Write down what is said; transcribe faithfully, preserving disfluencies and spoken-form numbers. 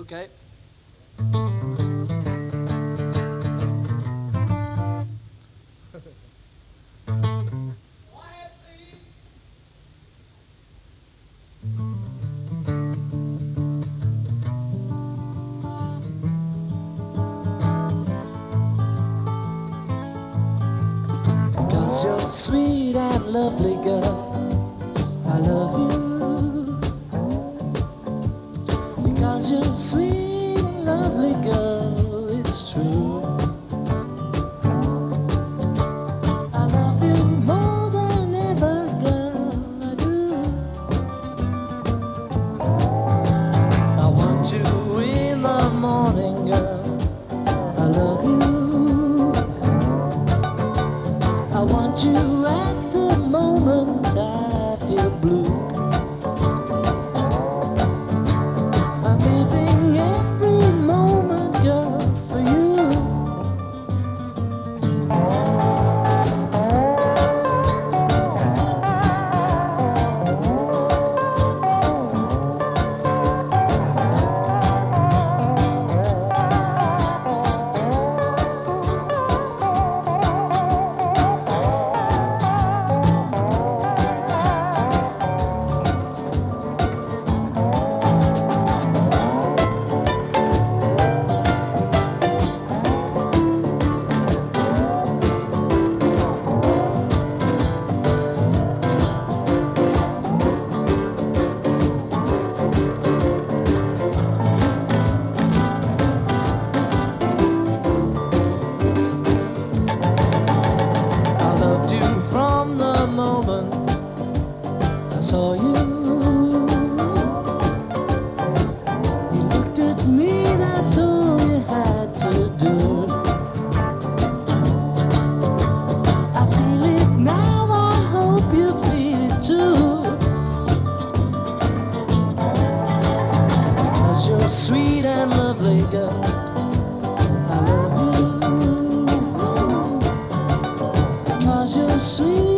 Okay. Because you're sweet and lovely, girl, I love you. Because you're sweet and lovely, girl, it's true. I love you more than ever, girl, I do. I want you in the morning, girl, I love you. I want you at the moment I feel blue. I'm living every moment, girl, for you. Saw you. You looked at me, that's all you had to do. I feel it now, I hope you feel it too. Because you're sweet and lovely, girl, I love you. Because you're sweet